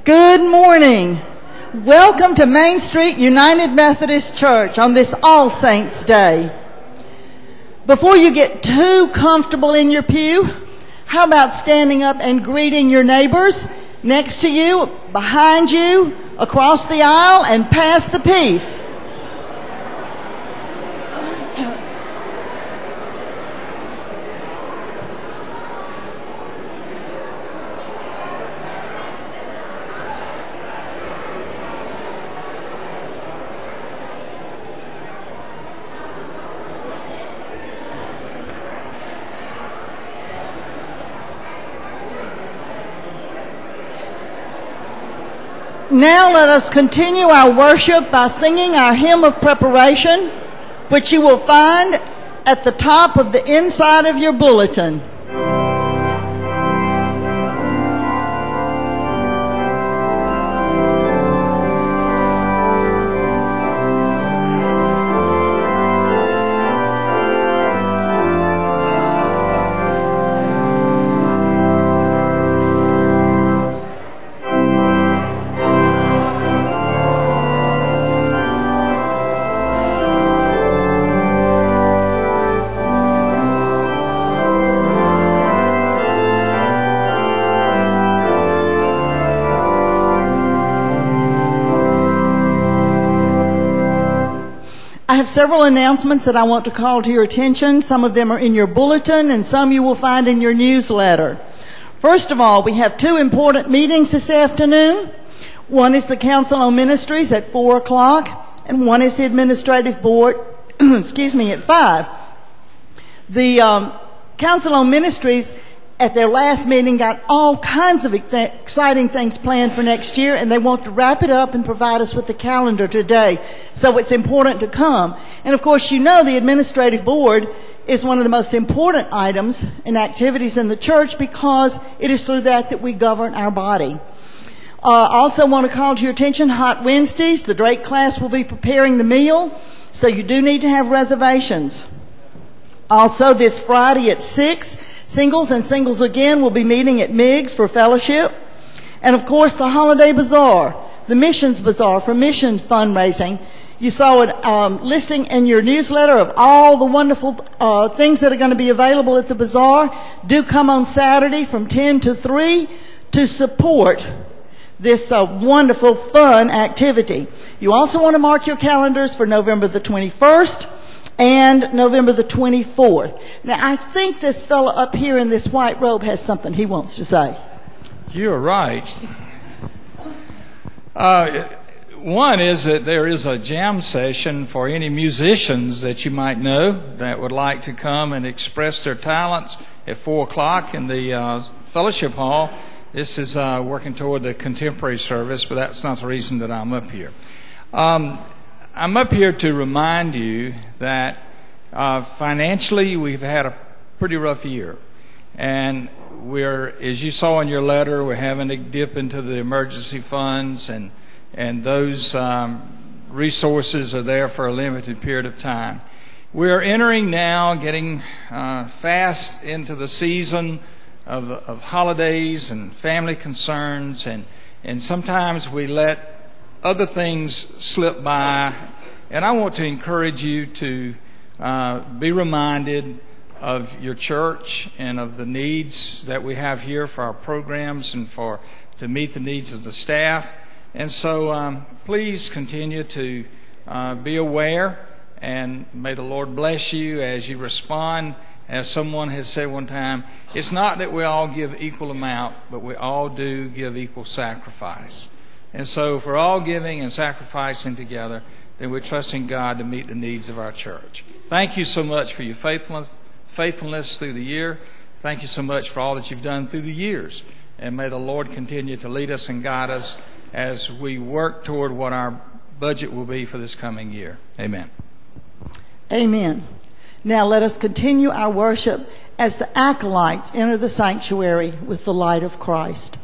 Good morning. Welcome to Main Street United Methodist Church on this All Saints Day. Before you get too comfortable in your pew, how about standing up and greeting your neighbors next to you, behind you, across the aisle, and pass the peace. Now let us continue our worship by singing our hymn of preparation, which you will find at the top of the inside of your bulletin. I have several announcements that I want to call to your attention. Some of them are in your bulletin and some you will find in your newsletter. First of all, we have two important meetings this afternoon. One is the Council on Ministries at 4 o'clock and one is the Administrative Board, at 5. The Council on Ministries at their last meeting got all kinds of exciting things planned for next year, and they want to wrap it up and provide us with the calendar today. So it's important to come. And of course, you know the Administrative Board is one of the most important items and activities in the church because it is through that we govern our body. Also want to call to your attention Hot Wednesdays. The Drake class will be preparing the meal, so you do need to have reservations. Also this Friday at 6, Singles and Singles Again will be meeting at Miggs for fellowship. And of course the Holiday Bazaar, the Missions Bazaar for mission fundraising. You saw a listing in your newsletter of all the wonderful things that are going to be available at the bazaar. Do come on Saturday from 10 to 3 to support this wonderful, fun activity. You also want to mark your calendars for November the 21st. And November the 24th. Now, I think this fellow up here in this white robe has something he wants to say. You're right. One is that there is a jam session for any musicians that you might know that would like to come and express their talents at 4 o'clock in the fellowship hall. This is working toward the contemporary service, but that's not the reason that I'm up here. I'm up here to remind you that financially we've had a pretty rough year. And we're, as you saw in your letter, we're having to dip into the emergency funds, and those resources are there for a limited period of time. We're entering now, getting fast into the season of holidays and family concerns, and sometimes we let other things slip by, and I want to encourage you to be reminded of your church and of the needs that we have here for our programs and to meet the needs of the staff. And so please continue to be aware, and may the Lord bless you as you respond. As someone has said one time, it's not that we all give equal amount, but we all do give equal sacrifice. And so if we're all giving and sacrificing together, then we're trusting God to meet the needs of our church. Thank you so much for your faithfulness through the year. Thank you so much for all that you've done through the years. And may the Lord continue to lead us and guide us as we work toward what our budget will be for this coming year. Amen. Amen. Now let us continue our worship as the acolytes enter the sanctuary with the light of Christ.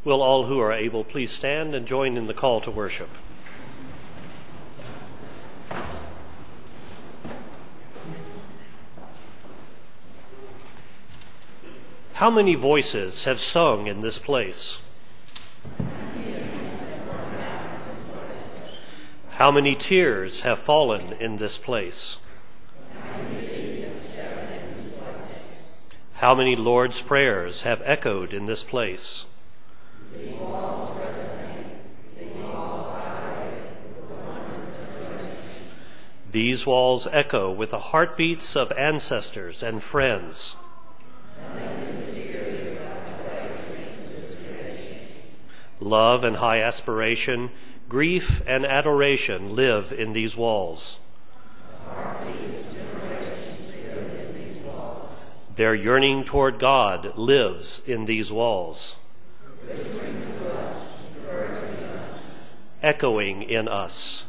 Will all who are able please stand and join in the call to worship? How many voices have sung in this place? How many tears have fallen in this place? How many Lord's prayers have echoed in this place? These walls echo with the heartbeats of ancestors and friends. Love and high aspiration, grief and adoration live in these walls. Their yearning toward God lives in these walls, echoing in us.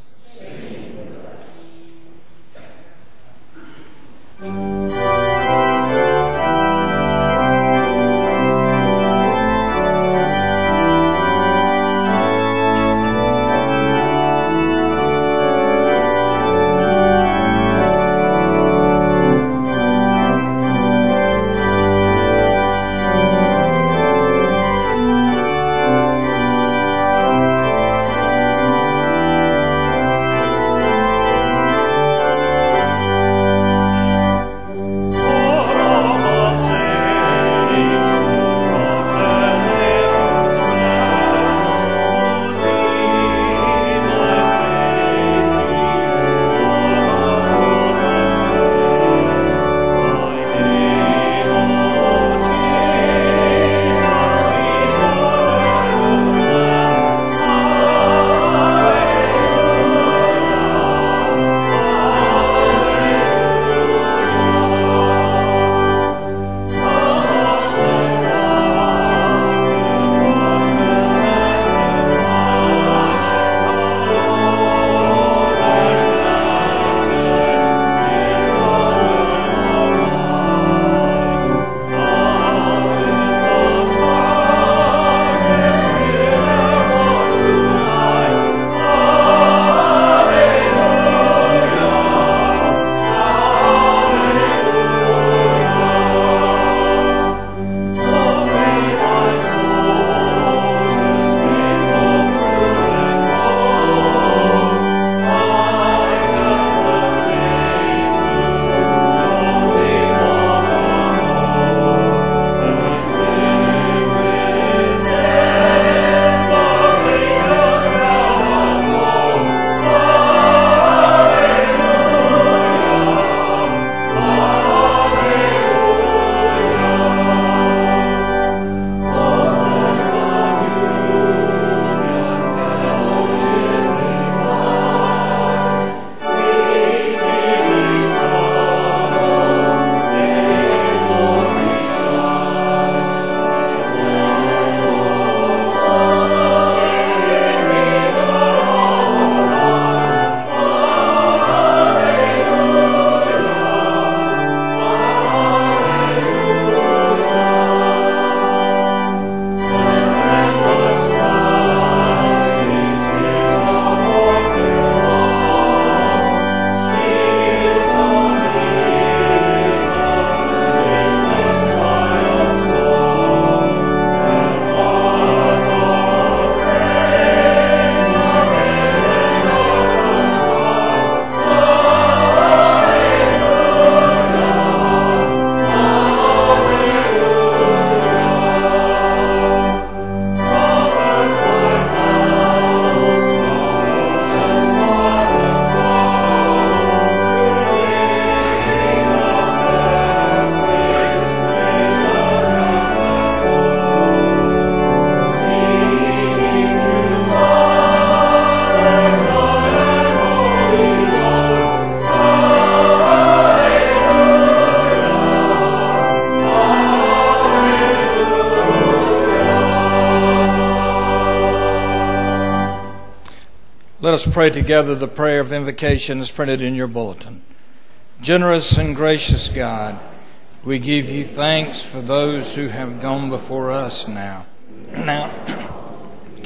Let us pray together the prayer of invocation as printed in your bulletin. Generous and gracious God, we give you thanks for those who have gone before us now.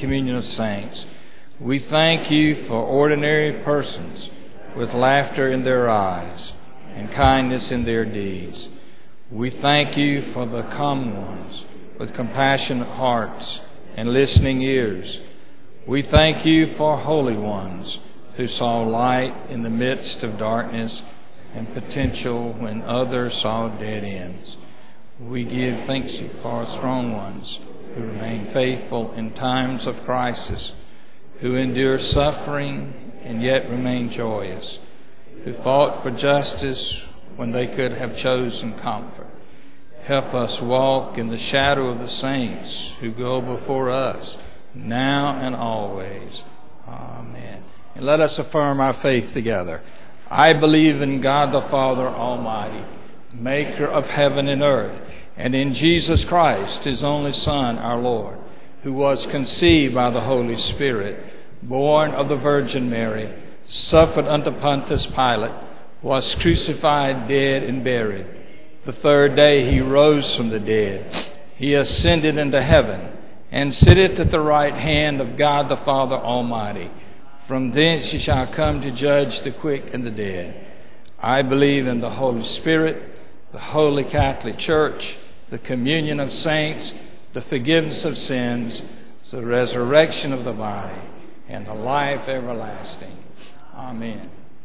communion of saints. We thank you for ordinary persons with laughter in their eyes and kindness in their deeds. We thank you for the common ones with compassionate hearts and listening ears. We thank you for holy ones who saw light in the midst of darkness and potential when others saw dead ends. We give thanks for strong ones who remain faithful in times of crisis, who endure suffering and yet remain joyous, who fought for justice when they could have chosen comfort. Help us walk in the shadow of the saints who go before us, now and always. Amen. And let us affirm our faith together. I believe in God the Father Almighty, maker of heaven and earth, and in Jesus Christ, his only Son, our Lord, who was conceived by the Holy Spirit, born of the Virgin Mary, suffered under Pontius Pilate, was crucified, dead, and buried. The third day he rose from the dead. He ascended into heaven and sitteth at the right hand of God the Father Almighty. From thence he shall come to judge the quick and the dead. I believe in the Holy Spirit, the Holy Catholic Church, the communion of saints, the forgiveness of sins, the resurrection of the body, and the life everlasting. Amen.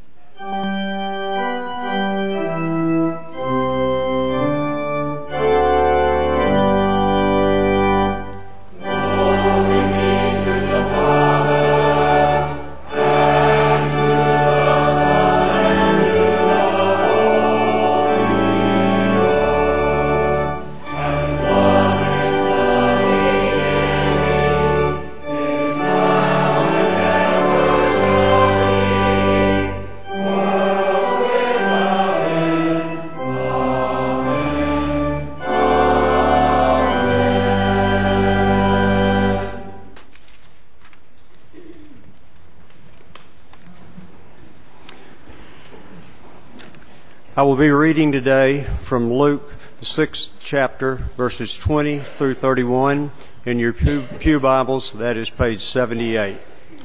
I will be reading today from Luke, the 6th chapter, verses 20 through 31. In your pew Bibles, that is page 78.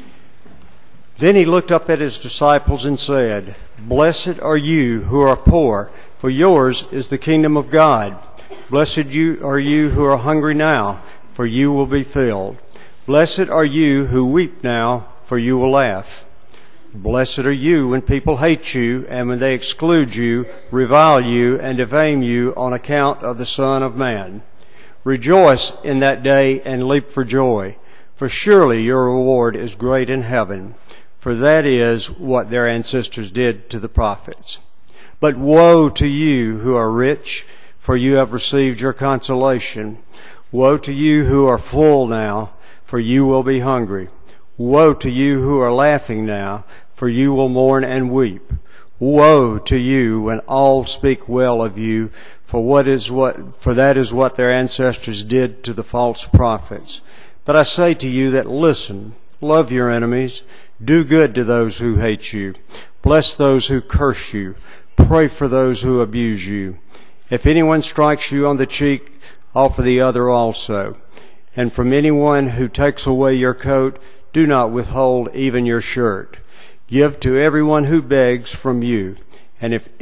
Then he looked up at his disciples and said, "Blessed are you who are poor, for yours is the kingdom of God. Blessed are you who are hungry now, for you will be filled. Blessed are you who weep now, for you will laugh. Blessed are you when people hate you, and when they exclude you, revile you, and defame you on account of the Son of Man. Rejoice in that day and leap for joy, for surely your reward is great in heaven, for that is what their ancestors did to the prophets. But woe to you who are rich, for you have received your consolation. Woe to you who are full now, for you will be hungry. Woe to you who are laughing now, for you will mourn and weep. Woe to you when all speak well of you, for that is what their ancestors did to the false prophets. But I say to you that listen, love your enemies, do good to those who hate you, bless those who curse you, pray for those who abuse you. If anyone strikes you on the cheek, offer the other also. And from anyone who takes away your coat, do not withhold even your shirt. Give to everyone who begs from you. And if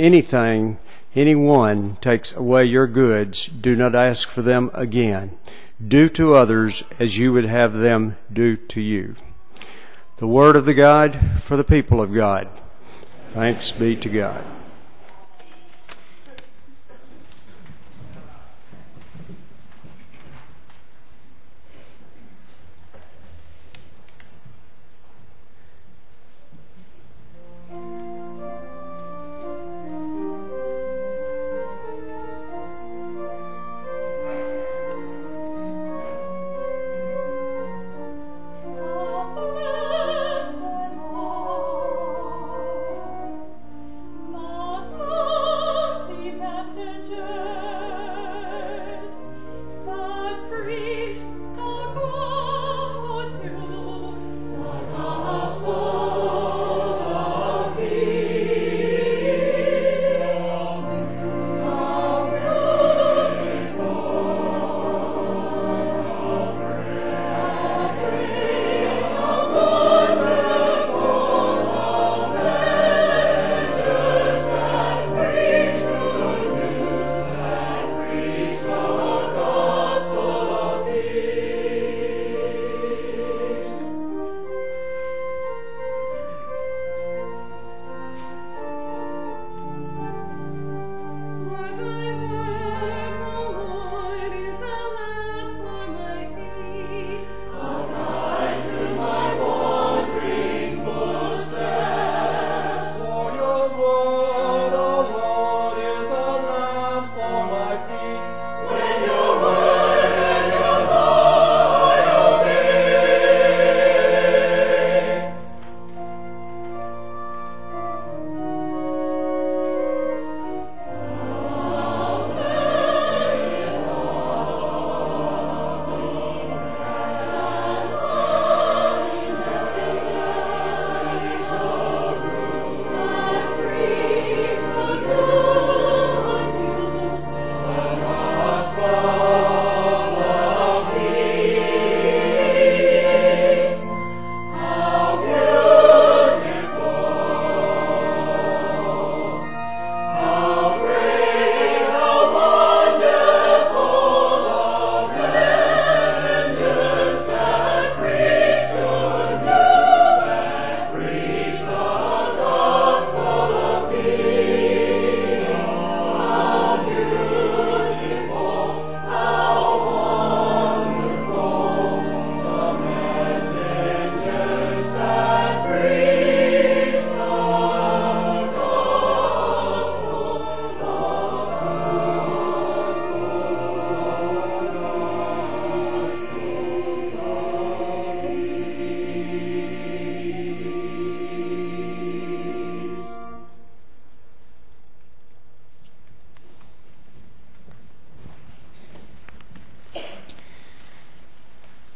anyone takes away your goods, do not ask for them again. Do to others as you would have them do to you." The word of the God for the people of God. Thanks be to God. My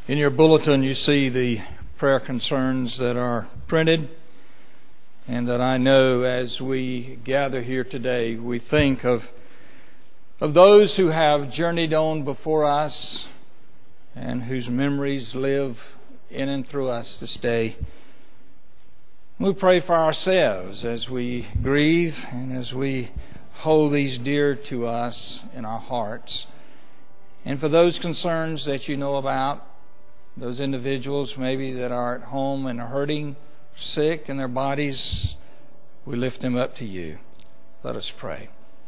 In your bulletin, you see the prayer concerns that are printed, and that I know as we gather here today, we think of those who have journeyed on before us and whose memories live in and through us this day. We pray for ourselves as we grieve and as we hold these dear to us in our hearts. And for those concerns that you know about, those individuals maybe that are at home and are hurting, sick in their bodies, we lift them up to you. Let us pray.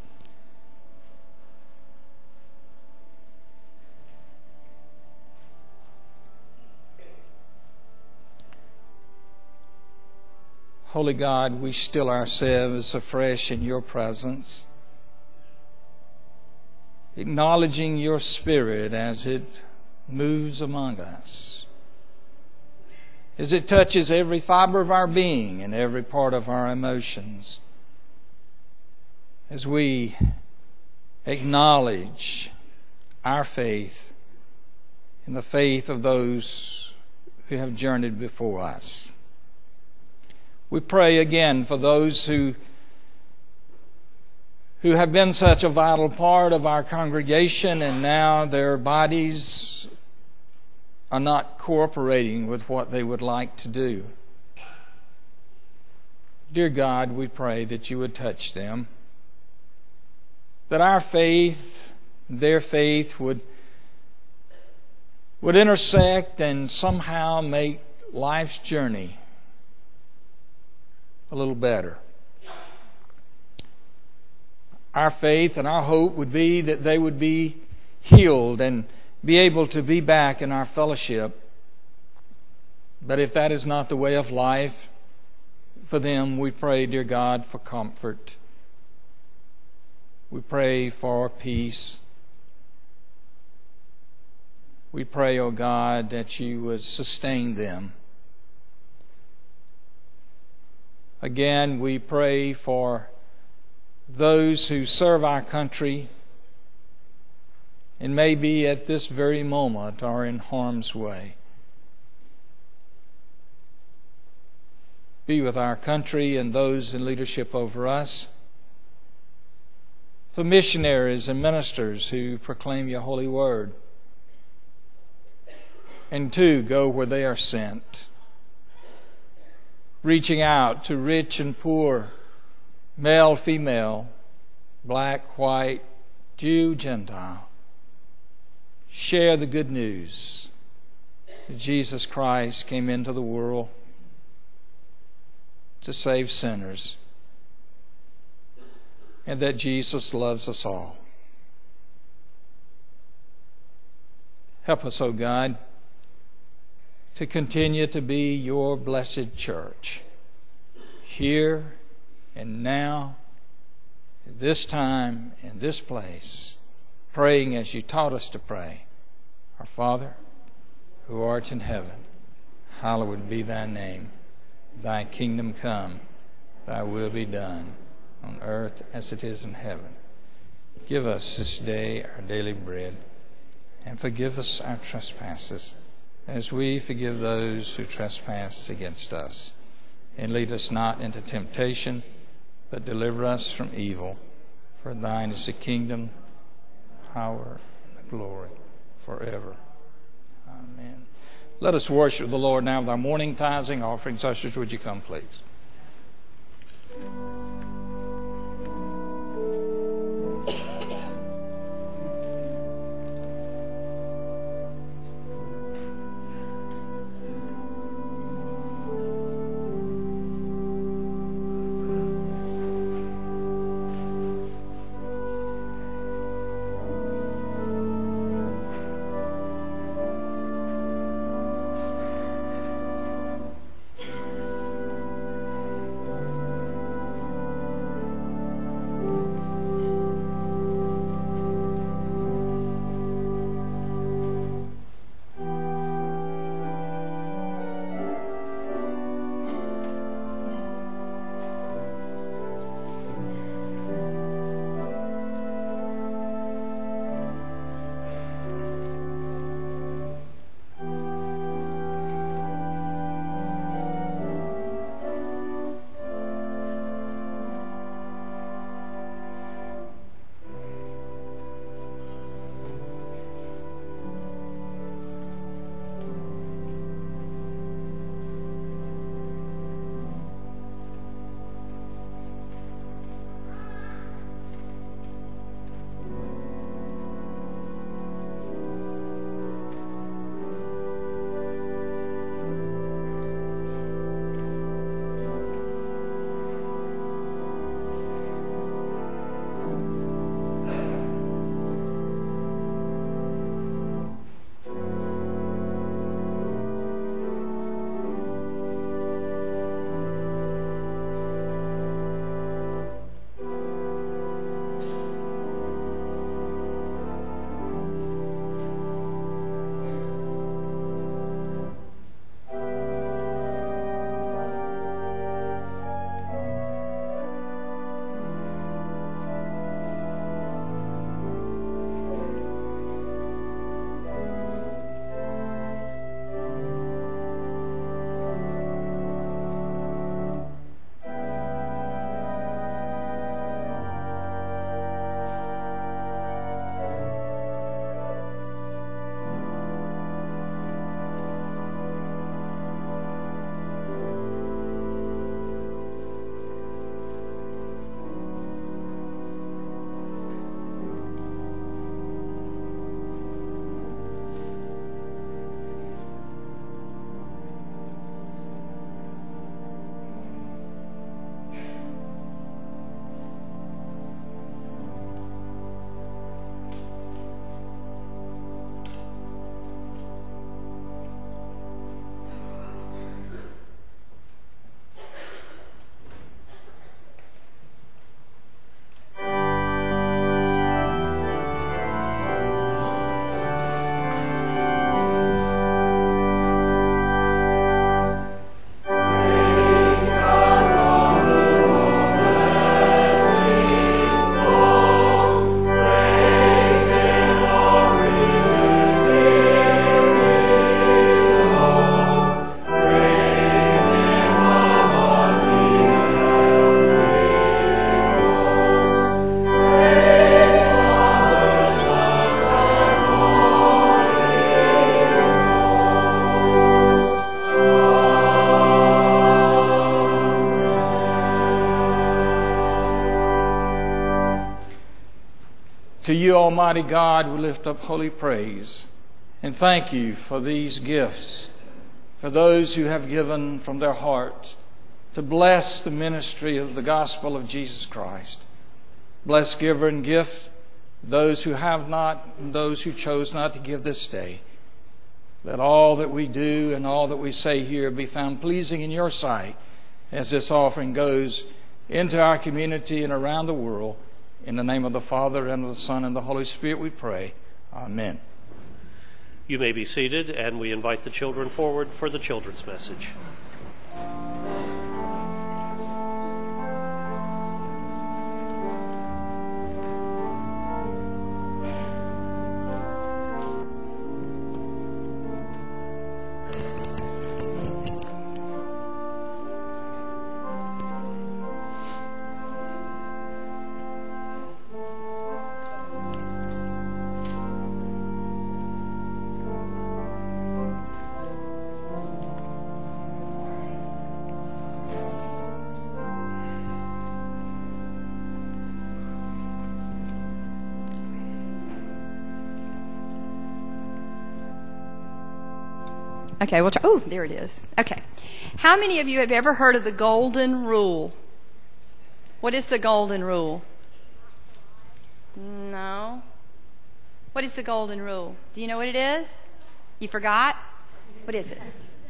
Holy God, we still ourselves afresh in your presence, acknowledging your Spirit as it moves among us, as it touches every fiber of our being and every part of our emotions, as we acknowledge our faith in the faith of those who have journeyed before us. We pray again for those who have been such a vital part of our congregation and now their bodies are not cooperating with what they would like to do. Dear God, we pray that you would touch them, that our faith, their faith would intersect and somehow make life's journey a little better. Our faith and our hope would be that they would be healed and be able to be back in our fellowship. But if that is not the way of life for them, we pray, dear God, for comfort. We pray for peace. We pray, O God, that you would sustain them. Again, we pray for those who serve our country and maybe at this very moment are in harm's way. Be with our country and those in leadership over us. For missionaries and ministers who proclaim your holy word and to go where they are sent, reaching out to rich and poor, male, female, black, white, Jew, Gentile. Share the good news that Jesus Christ came into the world to save sinners and that Jesus loves us all. Help us, O God, to continue to be your blessed church here and now, at this time, in this place, praying as you taught us to pray. Our Father, who art in heaven, hallowed be thy name. Thy kingdom come, thy will be done, on earth as it is in heaven. Give us this day our daily bread, and forgive us our trespasses, as we forgive those who trespass against us. And lead us not into temptation, but deliver us from evil. For thine is the kingdom, power, and the glory forever. Amen. Let us worship the Lord now with our morning tithing offerings. Ushers, would you come, please? Almighty God, we lift up holy praise and thank you for these gifts, for those who have given from their heart to bless the ministry of the gospel of Jesus Christ. Bless giver and gift, those who have not and those who chose not to give this day. Let all that we do and all that we say here be found pleasing in your sight as this offering goes into our community and around the world. In the name of the Father, and of the Son, and the Holy Spirit we pray. Amen. You may be seated, and we invite the children forward for the children's message. Okay, we'll try. Oh, there it is. Okay. How many of you have ever heard of the Golden Rule? What is the Golden Rule? No. What is the Golden Rule? Do you know what it is? You forgot? What is it?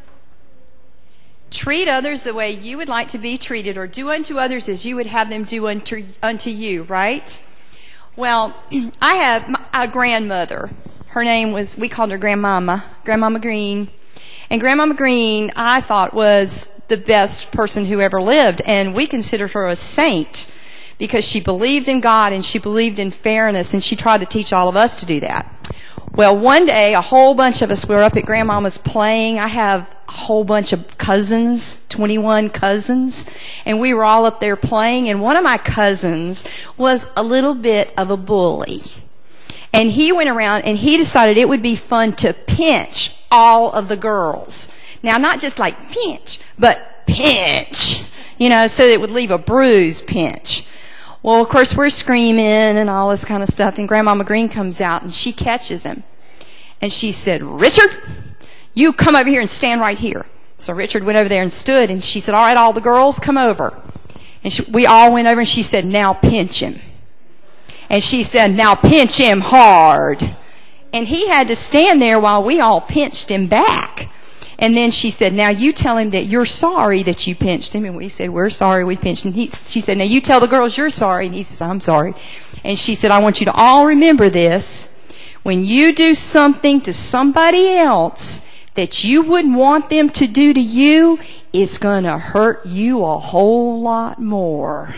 Treat others the way you would like to be treated, or do unto others as you would have them do unto you, right? Well, I have a grandmother. Her name was, we called her Grandmama Green. And Grandmama Green, I thought, was the best person who ever lived. And we considered her a saint because she believed in God and she believed in fairness, and she tried to teach all of us to do that. Well, one day, a whole bunch of us were up at Grandmama's playing. I have a whole bunch of cousins, 21 cousins, and we were all up there playing. And one of my cousins was a little bit of a bully. And he went around and he decided it would be fun to pinch all of the girls. Now, not just like pinch, but pinch, so that it would leave a bruise pinch. Well, of course, we're screaming and all this kind of stuff, and Grandmama Green comes out and she catches him. And she said, "Richard, you come over here and stand right here." So Richard went over there and stood, and she said, "All right, all the girls, come over." And we all went over, and she said, "Now pinch him." And she said, "Now pinch him hard." And he had to stand there while we all pinched him back. And then she said, "Now you tell him that you're sorry that you pinched him." And we said, "We're sorry we pinched him." She said, "Now you tell the girls you're sorry." And he says, "I'm sorry." And she said, "I want you to all remember this. When you do something to somebody else that you wouldn't want them to do to you, it's going to hurt you a whole lot more."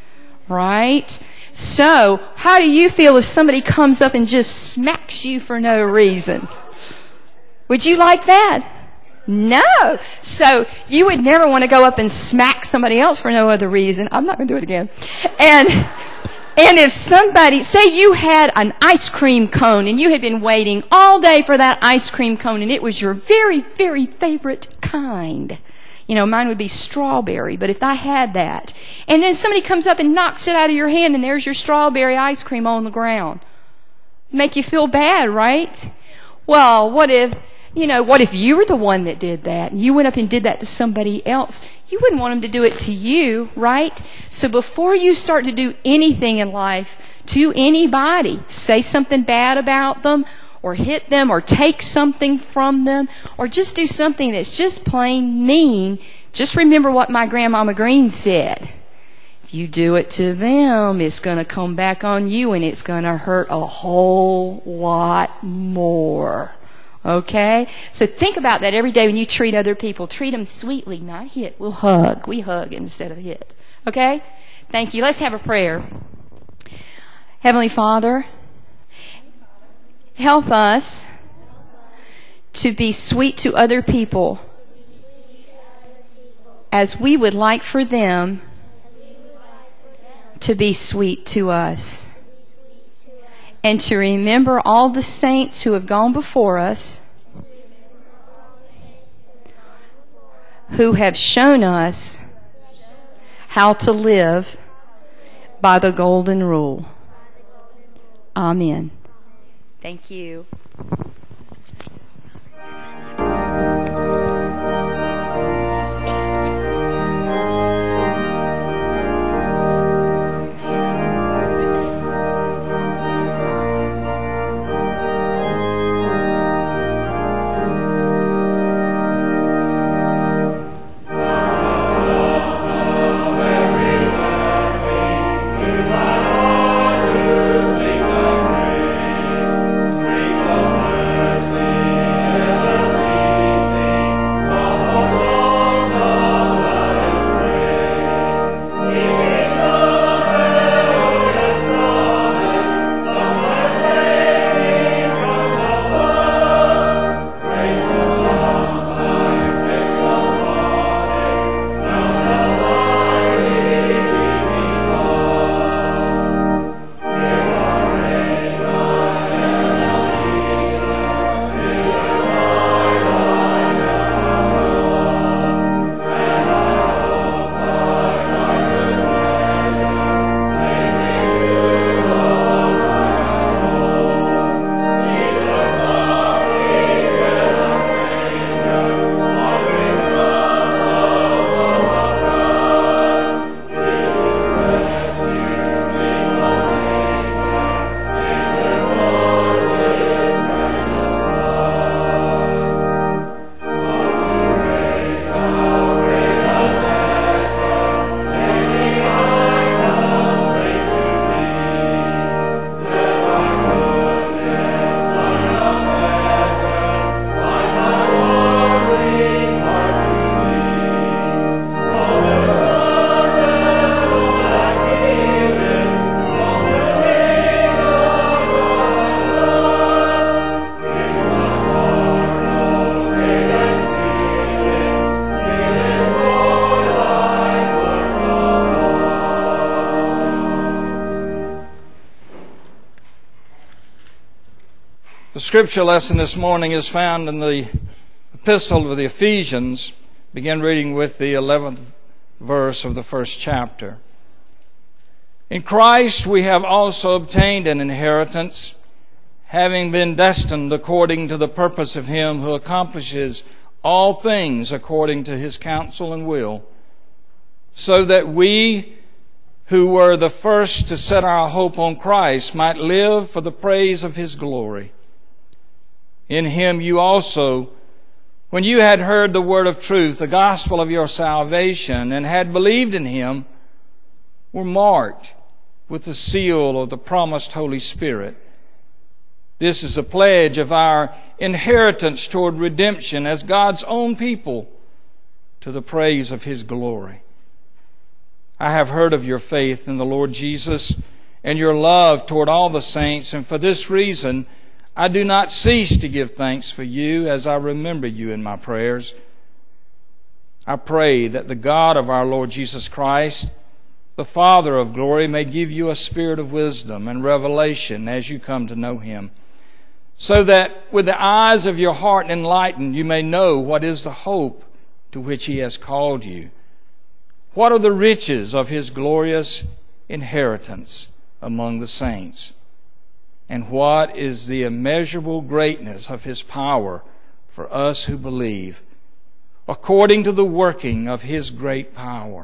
Right? So, how do you feel if somebody comes up and just smacks you for no reason? Would you like that? No. So, you would never want to go up and smack somebody else for no other reason. I'm not going to do it again. And if somebody, say you had an ice cream cone and you had been waiting all day for that ice cream cone, and it was your very, very favorite kind. Mine would be strawberry, but if I had that, and then somebody comes up and knocks it out of your hand, and there's your strawberry ice cream on the ground. Make you feel bad, right? Well, what if you were the one that did that, and you went up and did that to somebody else? You wouldn't want them to do it to you, right? So before you start to do anything in life to anybody, say something bad about them, or hit them, or take something from them, or just do something that's just plain mean, just remember what my Grandmama Green said. If you do it to them, it's going to come back on you, and it's going to hurt a whole lot more. Okay? So think about that every day when you treat other people. Treat them sweetly, not hit. We'll hug. We hug instead of hit. Okay? Thank you. Let's have a prayer. Heavenly Father, help us to be sweet to other people as we would like for them to be sweet to us. And to remember all the saints who have gone before us, who have shown us how to live by the Golden Rule. Amen. Thank you. The scripture lesson this morning is found in the epistle of the Ephesians. Begin reading with the 11th verse of the first chapter. In Christ we have also obtained an inheritance, having been destined according to the purpose of Him who accomplishes all things according to His counsel and will, so that we who were the first to set our hope on Christ might live for the praise of His glory. In Him you also, when you had heard the word of truth, the gospel of your salvation, and had believed in Him, were marked with the seal of the promised Holy Spirit. This is a pledge of our inheritance toward redemption as God's own people, to the praise of His glory. I have heard of your faith in the Lord Jesus and your love toward all the saints, and for this reason I do not cease to give thanks for you as I remember you in my prayers. I pray that the God of our Lord Jesus Christ, the Father of glory, may give you a spirit of wisdom and revelation as you come to know Him, so that with the eyes of your heart enlightened you may know what is the hope to which He has called you. What are the riches of His glorious inheritance among the saints? And what is the immeasurable greatness of His power for us who believe, according to the working of His great power?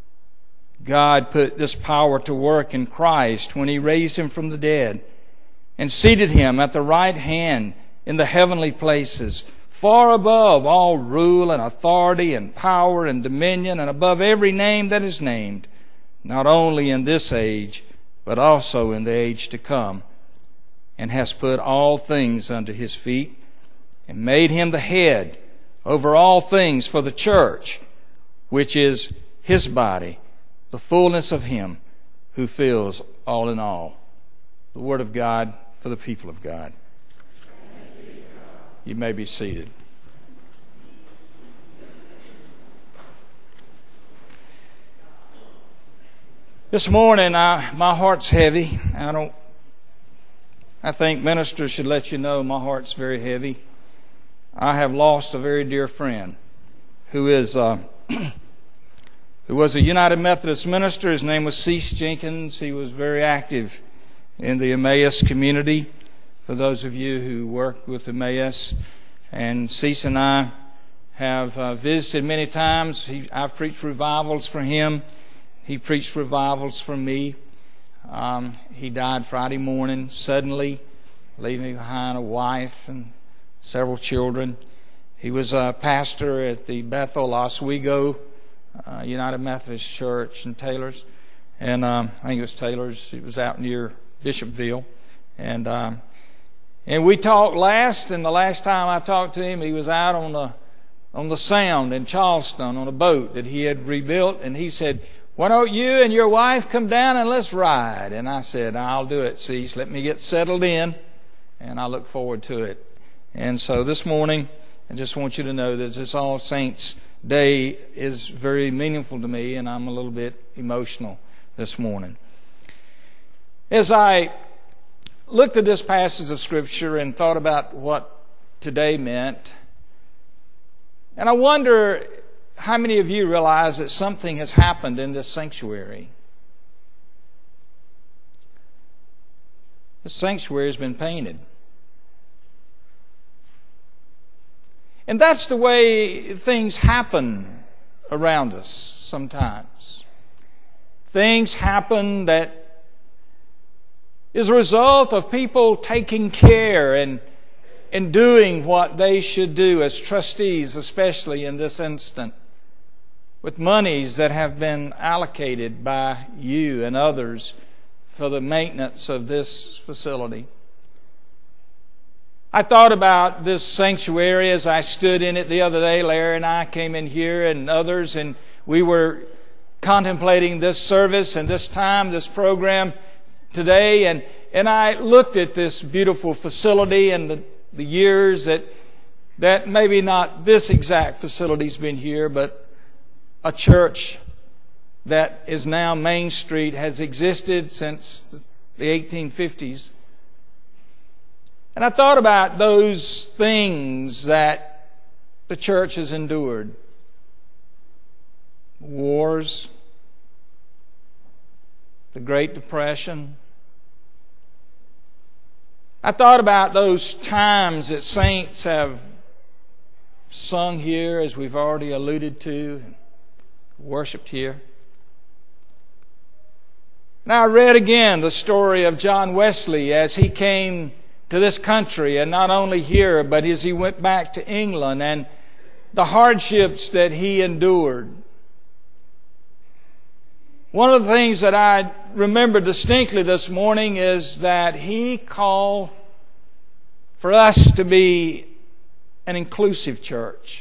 God put this power to work in Christ when He raised Him from the dead and seated Him at the right hand in the heavenly places, far above all rule and authority and power and dominion, and above every name that is named, not only in this age, but also in the age to come, and has put all things under His feet, and made Him the head over all things for the church, which is His body, the fullness of Him who fills all in all. The Word of God for the people of God. You may be seated. This morning, my heart's heavy. I think ministers should let you know my heart's very heavy. I have lost a very dear friend who was a United Methodist minister. His name was Cease Jenkins. He was very active in the Emmaus community, for those of you who work with Emmaus. And Cease and I have visited many times. I've preached revivals for him. He preached revivals for me. He died Friday morning suddenly, leaving behind a wife and several children. He was a pastor at the Bethel Oswego United Methodist Church in Taylor's. And I think it was Taylor's. It was out near Bishopville. And we talked last, and the last time I talked to him, he was out on the Sound in Charleston on a boat that he had rebuilt. And he said, "Why don't you and your wife come down and let's ride?" And I said, "I'll do it, Cease. Let me get settled in, and I look forward to it." And so this morning, I just want you to know that this All Saints Day is very meaningful to me, and I'm a little bit emotional this morning. As I looked at this passage of Scripture and thought about what today meant, and I wonder how many of you realize that something has happened in this sanctuary. The sanctuary has been painted. And that's the way things happen around us sometimes. Things happen that is a result of people taking care and doing what they should do as trustees, especially in this instant, with monies that have been allocated by you and others for the maintenance of this facility. I thought about this sanctuary as I stood in it the other day. Larry and I came in here and others, and we were contemplating this service and this time, this program today, and I looked at this beautiful facility and the years that maybe not this exact facility's been here, but a church that is now Main Street has existed since the 1850s. And I thought about those things that the church has endured. Wars, the Great Depression. I thought about those times that saints have sung here, as we've already alluded to, and worshiped here. Now I read again the story of John Wesley as he came to this country, and not only here, but as he went back to England, and the hardships that he endured. One of the things that I remember distinctly this morning is that he called for us to be an inclusive church.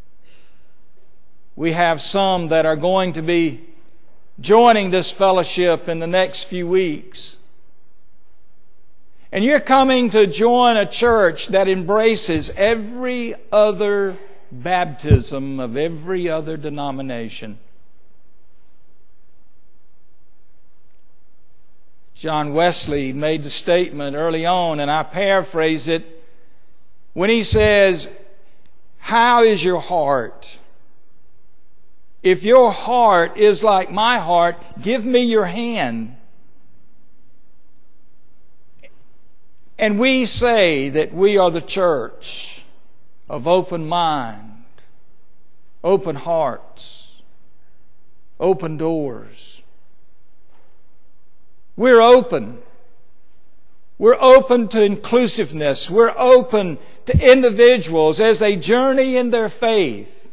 We have some that are going to be joining this fellowship in the next few weeks. And you're coming to join a church that embraces every other baptism of every other denomination. John Wesley made the statement early on, and I paraphrase it, when he says, "How is your heart? If your heart is like my heart, give me your hand." And we say that we are the church of open mind, open hearts, open doors. We're open. We're open to inclusiveness. We're open to individuals as they journey in their faith.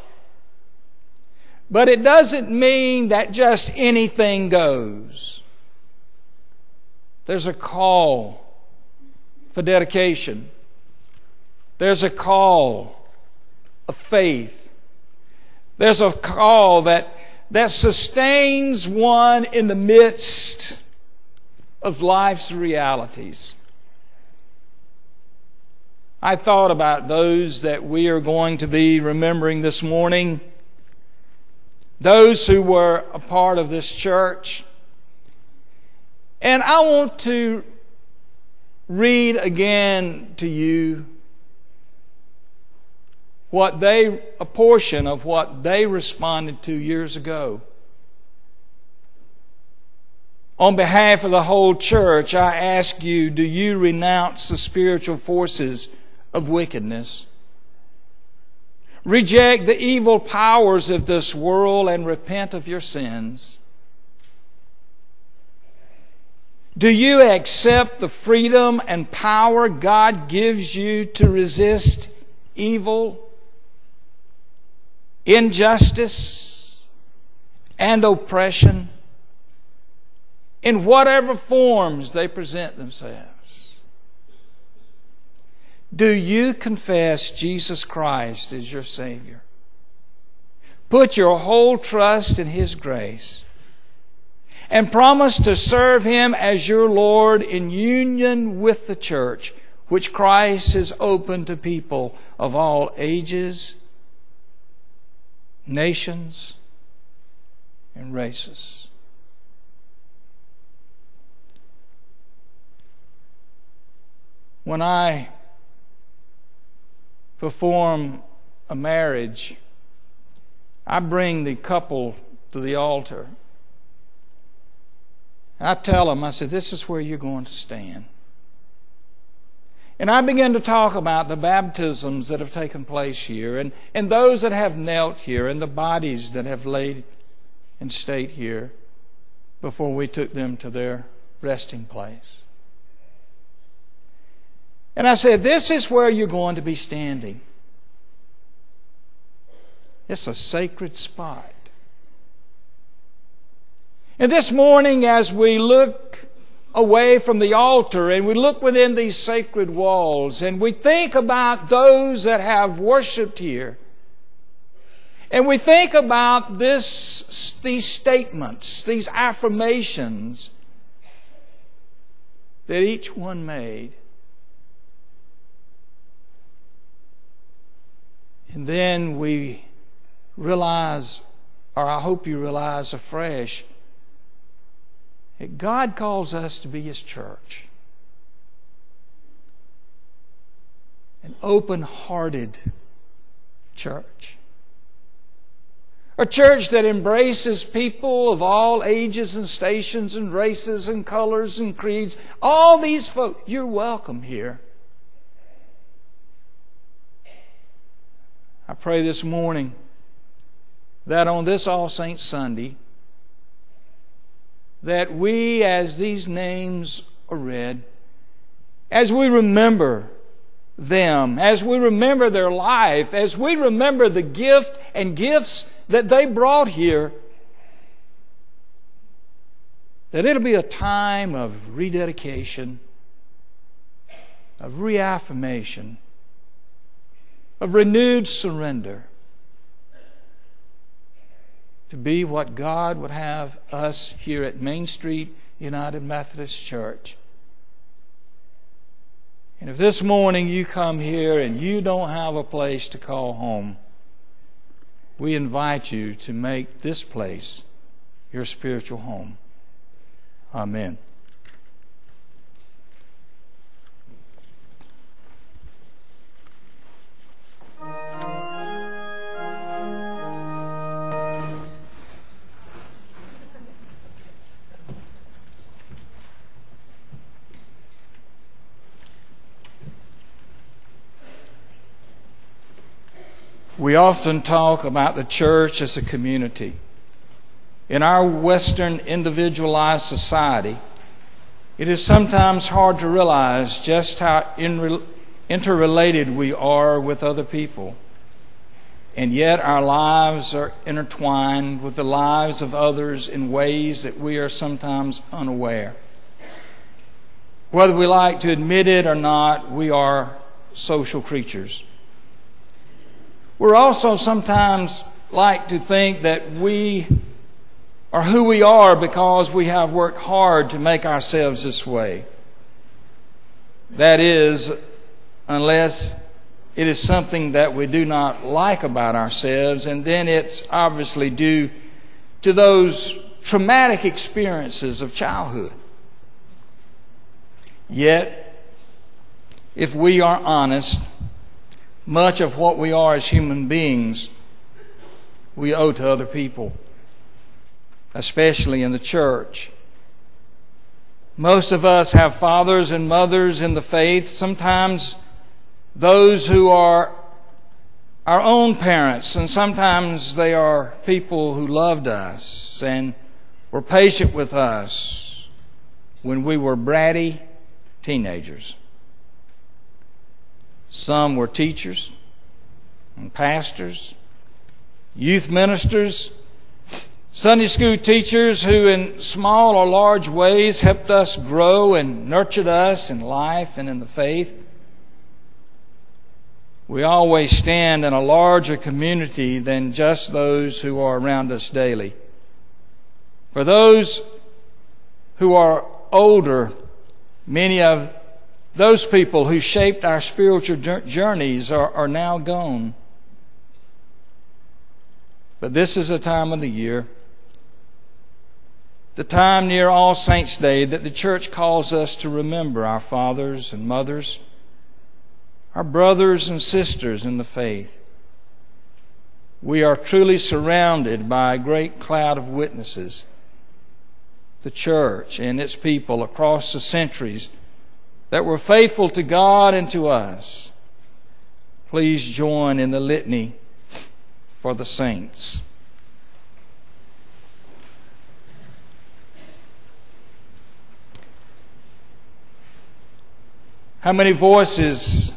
But it doesn't mean that just anything goes. There's a call for dedication. There's a call of faith. There's a call that sustains one in the midst of life's realities. I thought about those that we are going to be remembering this morning, those who were a part of this church. And I want to read again to you a portion of what they responded to years ago On behalf of the whole church, I ask you, do you renounce the spiritual forces of wickedness? Reject the evil powers of this world and repent of your sins. Do you accept the freedom and power God gives you to resist evil, injustice, and oppression in whatever forms they present themselves? Do you confess Jesus Christ as your Savior? Put your whole trust in His grace and promise to serve Him as your Lord in union with the church, which Christ has opened to people of all ages, nations, and races. When I perform a marriage, I bring the couple to the altar. I tell them, I said, this is where you're going to stand. And I begin to talk about the baptisms that have taken place here and those that have knelt here and the bodies that have laid in state here before we took them to their resting place. And I said, this is where you're going to be standing. It's a sacred spot. And this morning, as we look away from the altar and we look within these sacred walls and we think about those that have worshiped here, and we think about these statements, these affirmations that each one made, and then we realize, or I hope you realize afresh, that God calls us to be His church. An open-hearted church. A church that embraces people of all ages and stations and races and colors and creeds. All these folks, you're welcome here. I pray this morning that on this All Saints Sunday, that we, as these names are read, as we remember them, as we remember their life, as we remember the gift and gifts that they brought here, that it'll be a time of rededication, of reaffirmation, of renewed surrender, to be what God would have us here at Main Street United Methodist Church. And if this morning you come here and you don't have a place to call home, we invite you to make this place your spiritual home. Amen. We often talk about the church as a community. In our Western individualized society, it is sometimes hard to realize just how interrelated we are with other people. And yet our lives are intertwined with the lives of others in ways that we are sometimes unaware. Whether we like to admit it or not, we are social creatures. We're also sometimes like to think that we are who we are because we have worked hard to make ourselves this way. That is, unless it is something that we do not like about ourselves, and then it's obviously due to those traumatic experiences of childhood. Yet, if we are honest, much of what we are as human beings, we owe to other people, especially in the church. Most of us have fathers and mothers in the faith, sometimes those who are our own parents, and sometimes they are people who loved us and were patient with us when we were bratty teenagers. Some were teachers and pastors, youth ministers, Sunday school teachers who in small or large ways helped us grow and nurtured us in life and in the faith. We always stand in a larger community than just those who are around us daily. For those who are older, many of those people who shaped our spiritual journeys are now gone. But this is a time of the year, the time near All Saints' Day, that the church calls us to remember our fathers and mothers, our brothers and sisters in the faith. We are truly surrounded by a great cloud of witnesses, the church and its people across the centuries that were faithful to God and to us. Please join in the litany for the saints. How many voices,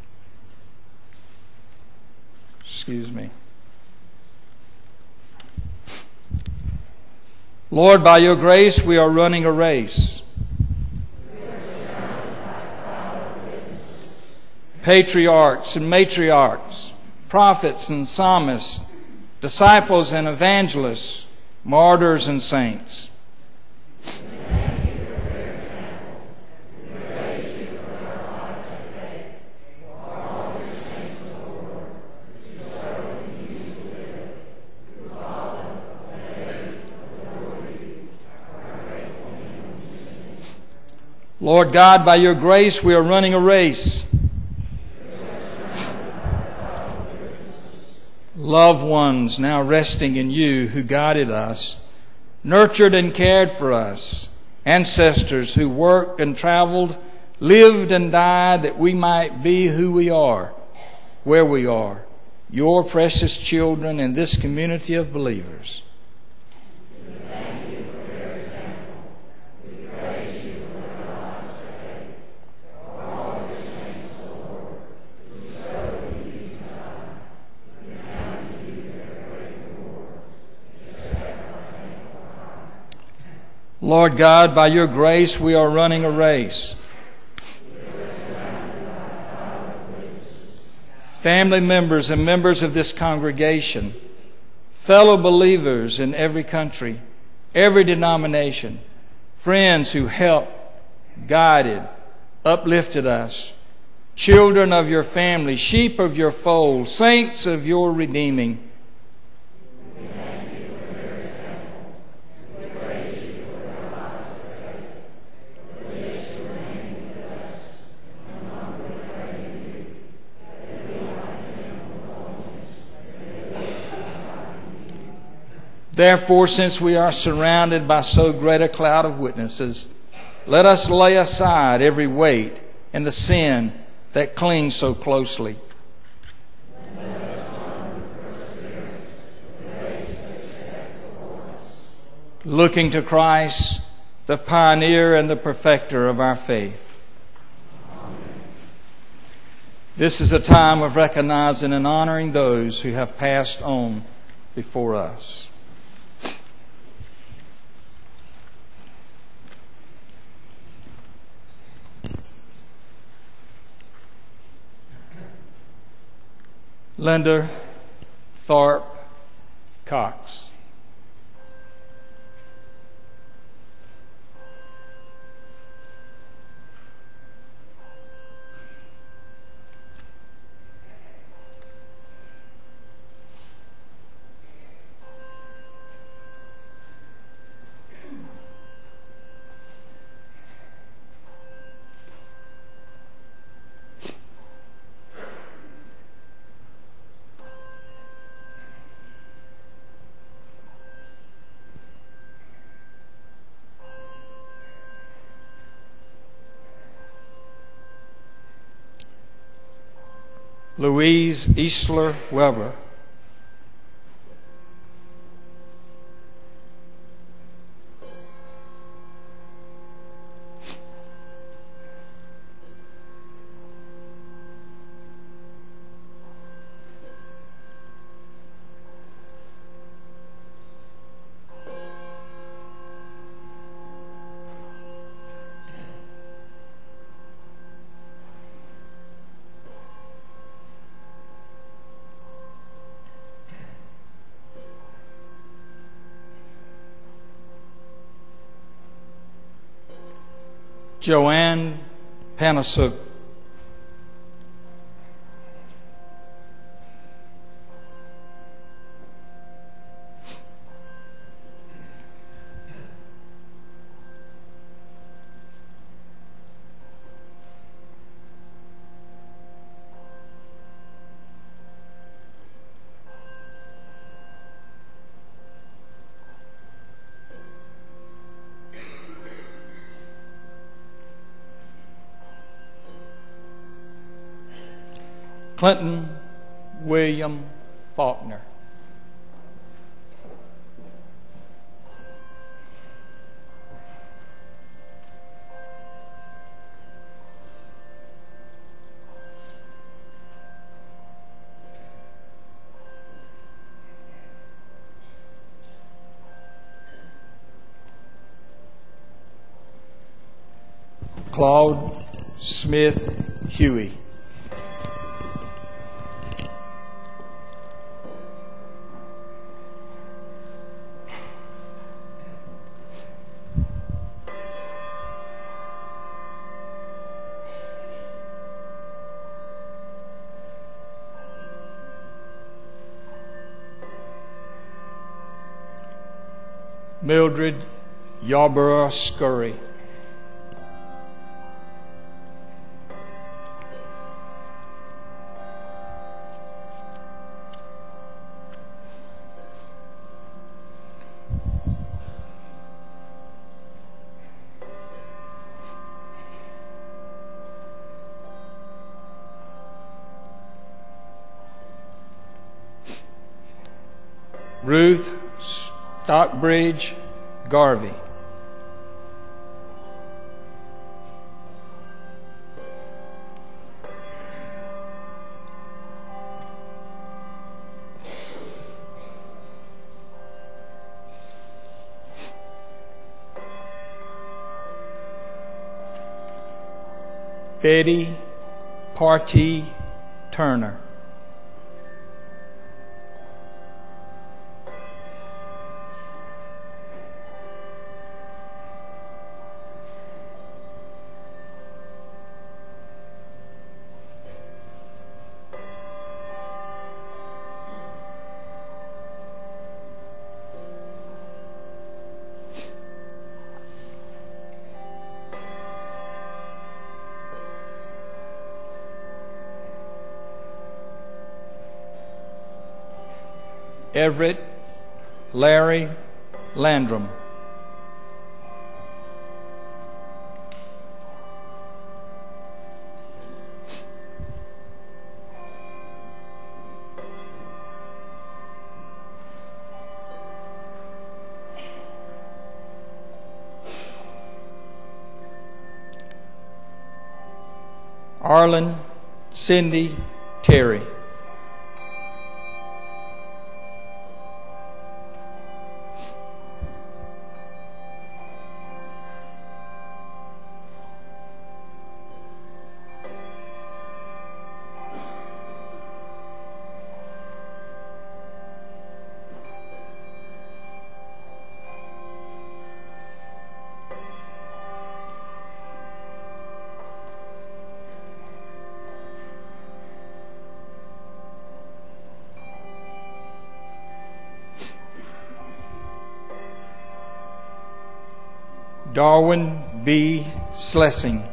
Lord, by your grace we are running a race. Patriarchs and matriarchs, prophets and psalmists, disciples and evangelists, martyrs and saints. Lord God, by your grace we are running a race. Loved ones now resting in you who guided us, nurtured and cared for us, ancestors who worked and traveled, lived and died that we might be who we are, where we are, your precious children in this community of believers. Lord God, by your grace we are running a race. Family members and members of this congregation, fellow believers in every country, every denomination, friends who helped, guided, uplifted us, children of your family, sheep of your fold, saints of your redeeming. Therefore, since we are surrounded by so great a cloud of witnesses, let us lay aside every weight and the sin that clings so closely. Looking to Christ, the pioneer and the perfecter of our faith. This is a time of recognizing and honoring those who have passed on before us. Linda Thorpe Cox. Louise Eastler Weber. Joanne Panasuk. Clinton William Faulkner. Claude Smith Huey. Mildred Yarborough Scurry. Ruth Stockbridge Garvey. Betty Partee Turner. Everett Larry Landrum. Arlen Cindy Terry. Darwin B. Slessing.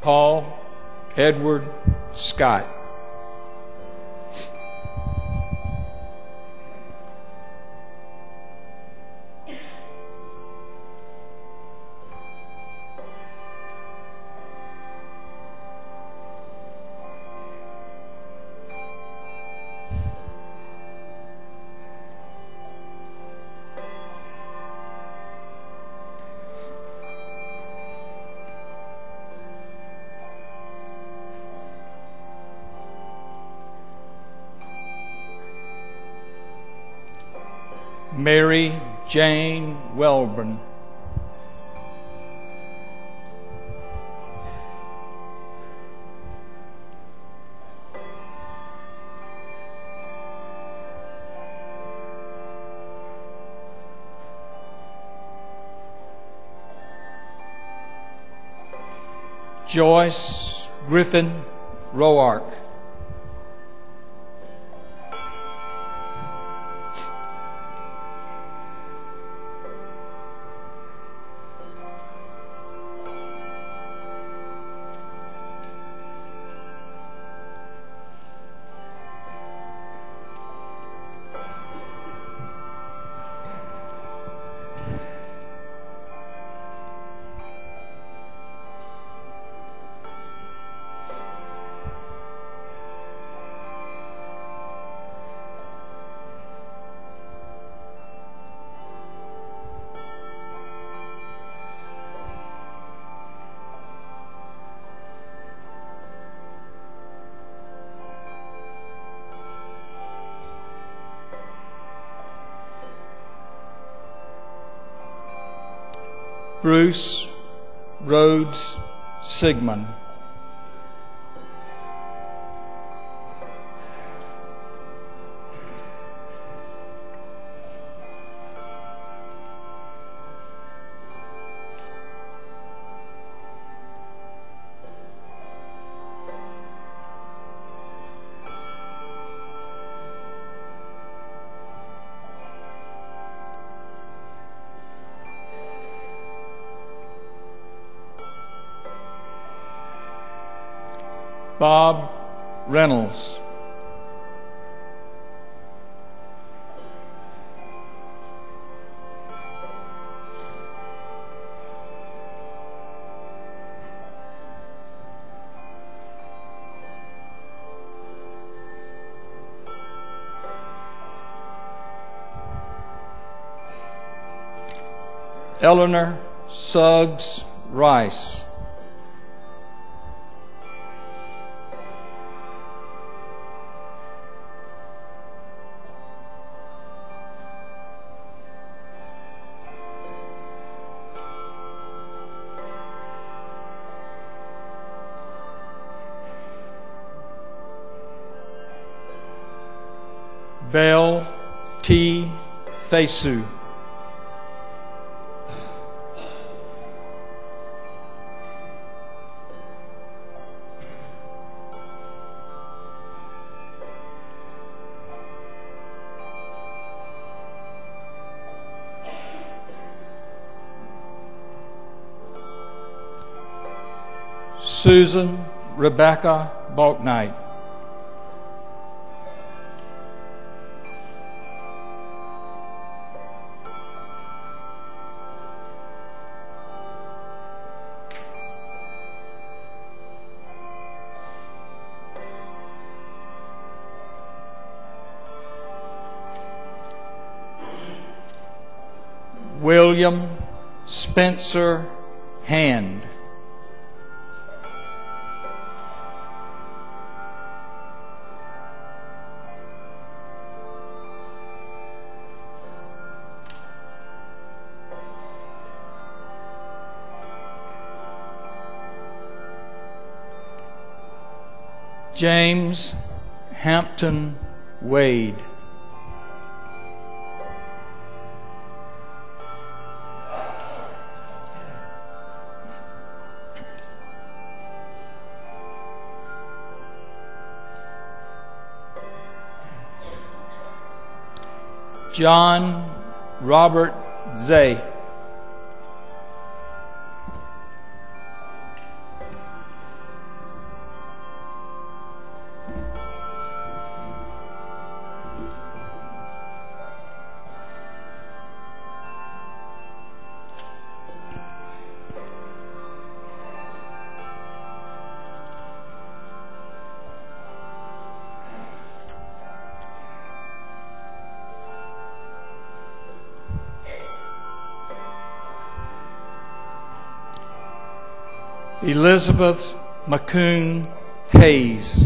Paul Edward Scott. Mary Jane Welburn. Joyce Griffin Roark. Bruce Rhodes Sigmund. Bob Reynolds. Eleanor Suggs Rice. Belle T. Fesu. Susan Rebecca Balknight. William Spencer Hand. James Hampton Wade. John Robert Zay. Elizabeth McCoon Hayes.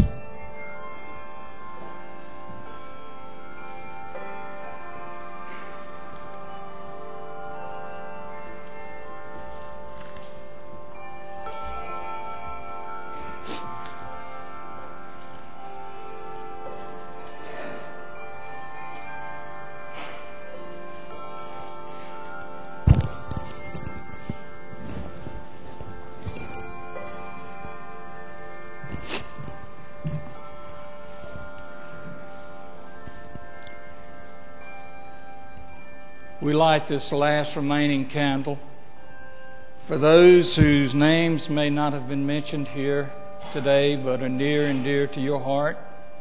We light this last remaining candle for those whose names may not have been mentioned here today, but are near and dear to your heart.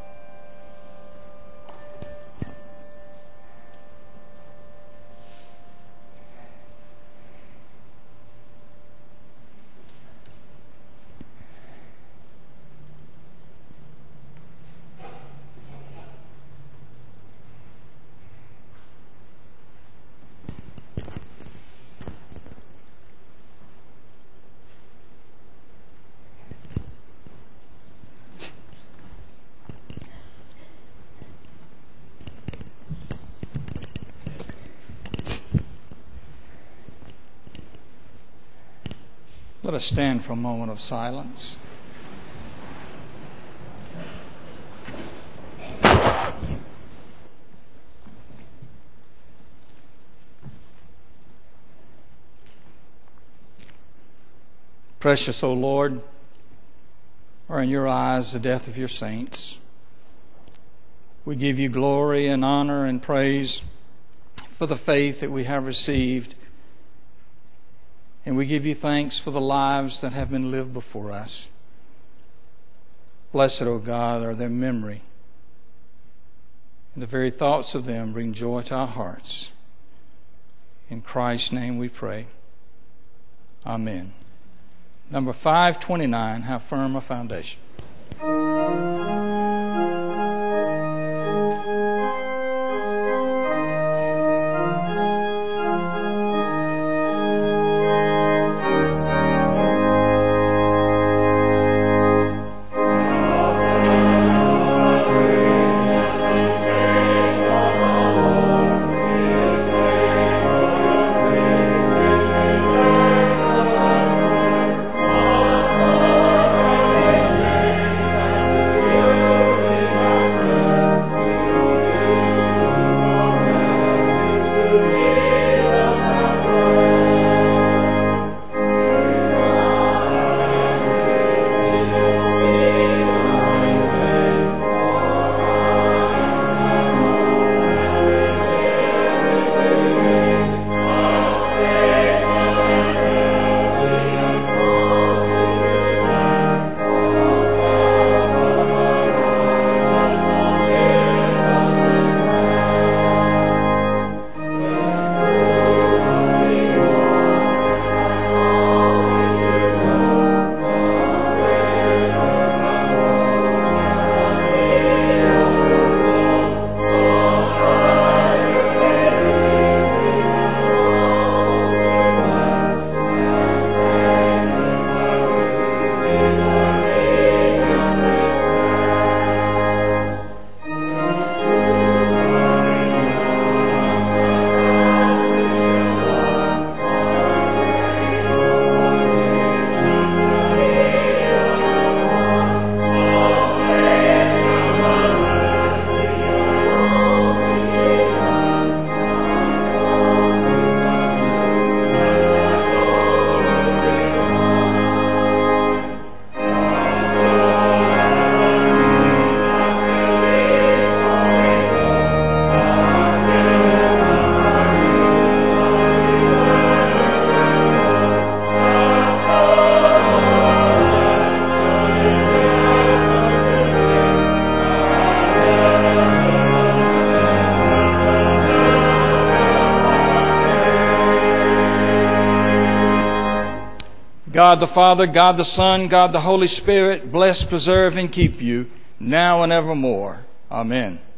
Let us stand for a moment of silence. Precious, O Lord, are in your eyes the death of your saints. We give you glory and honor and praise for the faith that we have received. And we give you thanks for the lives that have been lived before us. Blessed, O God, are their memory. And the very thoughts of them bring joy to our hearts. In Christ's name we pray. Amen. Number 529, How Firm a Foundation. God the Father, God the Son, God the Holy Spirit, bless, preserve, and keep you now and evermore. Amen.